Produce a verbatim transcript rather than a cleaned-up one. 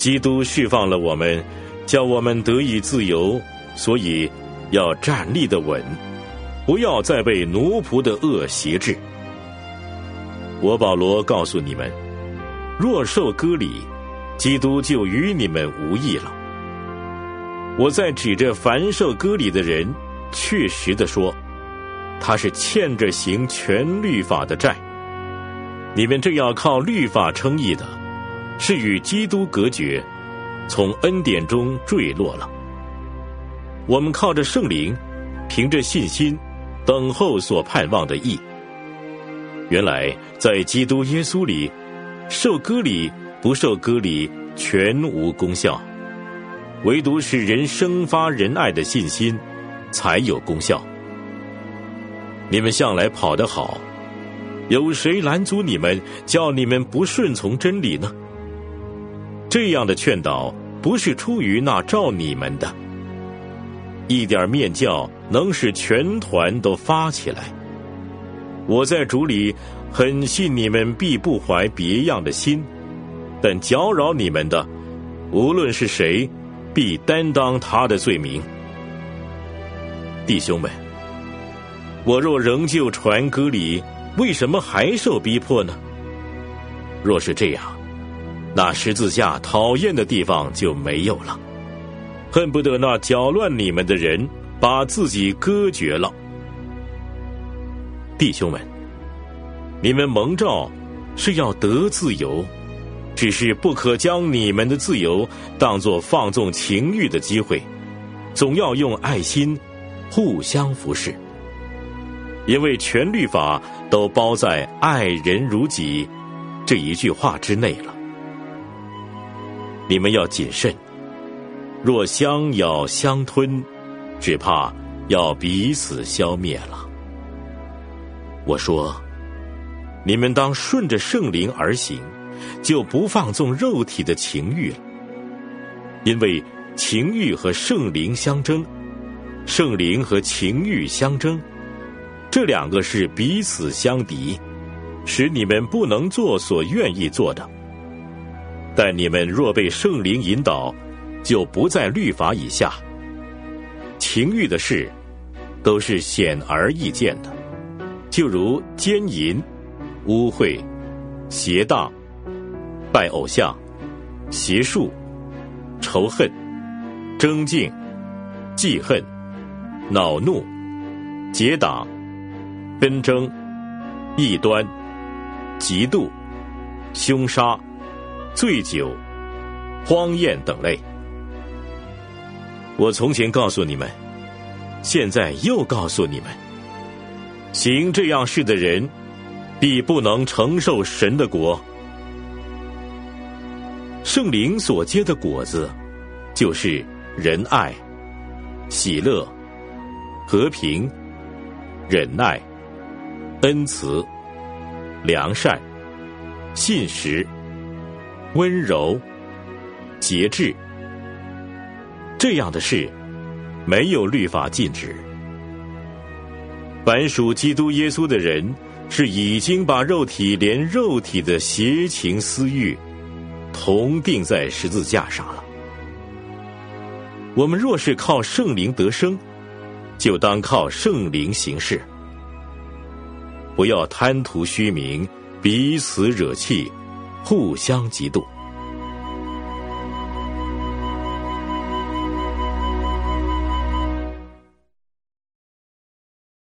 基督释放了我们，叫我们得以自由，所以要站立得稳，不要再被奴仆的恶挟制。我保罗告诉你们，若受割礼，基督就与你们无异了。我在指着凡受割礼的人，确实地说，他是欠着行全律法的债。你们这样靠律法称义的，是与基督隔绝，从恩典中坠落了。我们靠着圣灵，凭着信心，等候所盼望的义。原来在基督耶稣里，受割礼不受割礼全无功效，唯独使人生发仁爱的信心才有功效。你们向来跑得好，有谁拦阻你们，叫你们不顺从真理呢？这样的劝导不是出于那召你们的。一点面教能使全团都发起来。我在主里很信你们必不怀别样的心，但搅扰你们的，无论是谁，必担当他的罪名。弟兄们，我若仍旧传割礼，为什么还受逼迫呢？若是这样，那十字架讨厌的地方就没有了，恨不得那搅乱你们的人把自己割绝了。弟兄们，你们蒙召是要得自由，只是不可将你们的自由当作放纵情欲的机会，总要用爱心互相服侍。因为全律法都包在爱人如己这一句话之内了。你们要谨慎，若相咬相吞，只怕要彼此消灭了。我说，你们当顺着圣灵而行，就不放纵肉体的情欲了。因为情欲和圣灵相争，圣灵和情欲相争，这两个是彼此相敌，使你们不能做所愿意做的。但你们若被圣灵引导，就不在律法以下。情欲的事都是显而易见的，就如奸淫、污秽、邪荡、拜偶像、邪术、仇恨、争竞、记恨、恼怒、结党、纷争、异端、嫉妒、凶杀、醉酒、荒宴等类。我从前告诉你们，现在又告诉你们，行这样事的人，必不能承受神的国。圣灵所结的果子，就是仁爱、喜乐、和平、忍耐、恩慈、良善、信实、温柔、节制。这样的事，没有律法禁止。凡属基督耶稣的人，是已经把肉体连肉体的邪情私欲同钉在十字架上了。我们若是靠圣灵得生，就当靠圣灵行事，不要贪图虚名，彼此惹气，互相嫉妒。